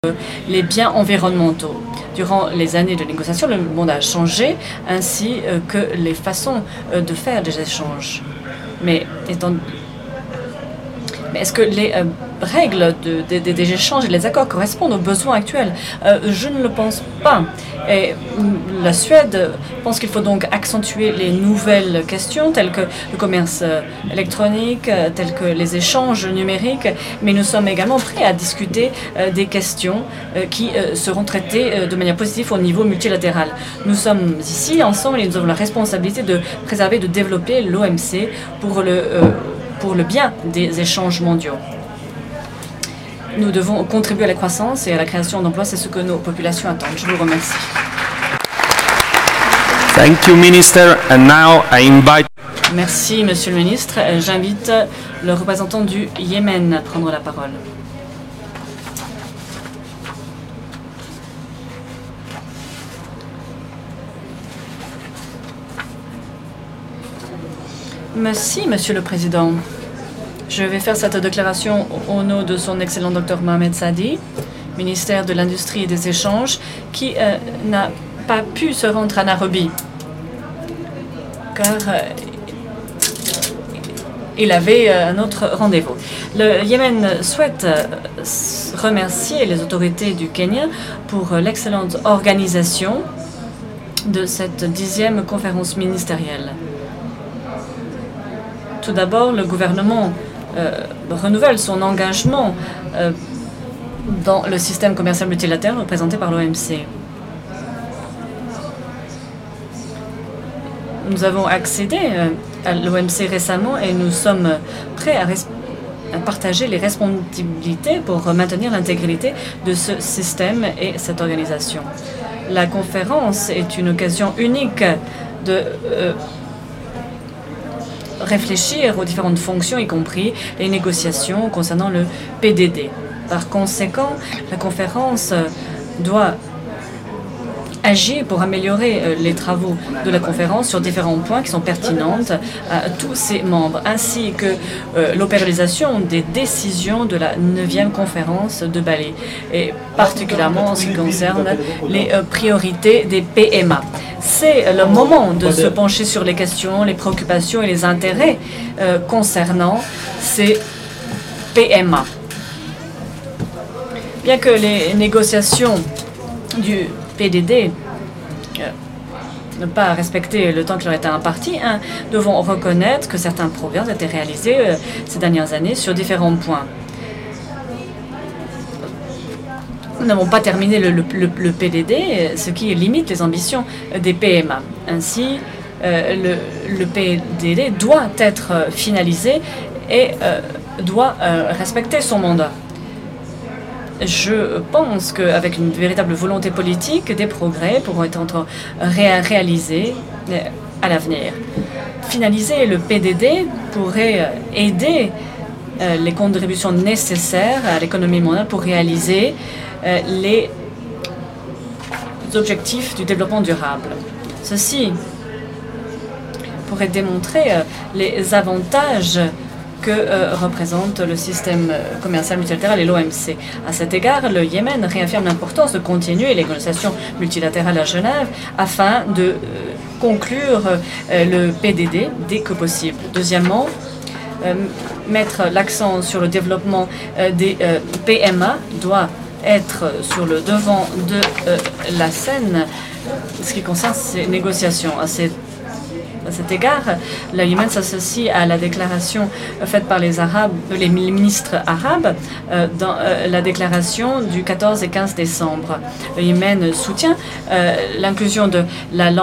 les biens environnementaux. Durant les années de négociation, le monde a changé, ainsi que les façons de faire des échanges. Mais est-ce que les règles des échanges et les accords correspondent aux besoins actuels? Je ne le pense pas. Et la Suède pense qu'il faut donc accentuer les nouvelles questions telles que le commerce électronique, telles que les échanges numériques, mais nous sommes également prêts à discuter des questions qui seront traitées de manière positive au niveau multilatéral. Nous sommes ici ensemble et nous avons la responsabilité de préserver et de développer l'OMC pour le bien des échanges mondiaux. Nous devons contribuer à la croissance et à la création d'emplois. C'est ce que nos populations attendent. Je vous remercie. Thank you, Minister. And now I invite... Merci, Monsieur le Ministre. J'invite le représentant du Yémen à prendre la parole. Merci, Monsieur le Président. Je vais faire cette déclaration au nom de son excellent Dr Mohamed Sadi, ministère de l'Industrie et des Échanges, qui n'a pas pu se rendre à Nairobi, car il avait un autre rendez-vous. Le Yémen souhaite remercier les autorités du Kenya pour l'excellente organisation de cette 10e conférence ministérielle. Tout d'abord, le gouvernement renouvelle son engagement dans le système commercial multilatéral représenté par l'OMC. Nous avons accédé à l'OMC récemment et nous sommes prêts à partager les responsabilités pour maintenir l'intégrité de ce système et cette organisation. La conférence est une occasion unique de réfléchir aux différentes fonctions, y compris les négociations concernant le PDD. Par conséquent, la conférence doit agir pour améliorer les travaux de la conférence sur différents points qui sont pertinents à tous ses membres, ainsi que l'opéralisation des décisions de la 9e conférence de Bali, et particulièrement en ce qui concerne les priorités des PMA. C'est le moment de se pencher sur les questions, les préoccupations et les intérêts concernant ces PMA. Bien que les négociations du PDD ne pas respecter le temps qui leur était imparti, devons reconnaître que certains progrès ont été réalisés ces dernières années sur différents points. Nous n'avons pas terminé le PDD, ce qui limite les ambitions des PMA. Ainsi, le PDD doit être finalisé et doit respecter son mandat. Je pense qu'avec une véritable volonté politique, des progrès pourront être réalisés à l'avenir. Finaliser le PDD pourrait aider les contributions nécessaires à l'économie mondiale pour réaliser les objectifs du développement durable. Ceci pourrait démontrer les avantages que représente le système commercial multilatéral et l'OMC. À cet égard, le Yémen réaffirme l'importance de continuer les négociations multilatérales à Genève afin de conclure le PDD dès que possible. Deuxièmement, mettre l'accent sur le développement des PMA doit être sur le devant de la scène ce qui concerne ces négociations. À cet égard, le Yémen s'associe à la déclaration faite par les ministres arabes dans la déclaration du 14 et 15 décembre. Le Yémen soutient l'inclusion de la langue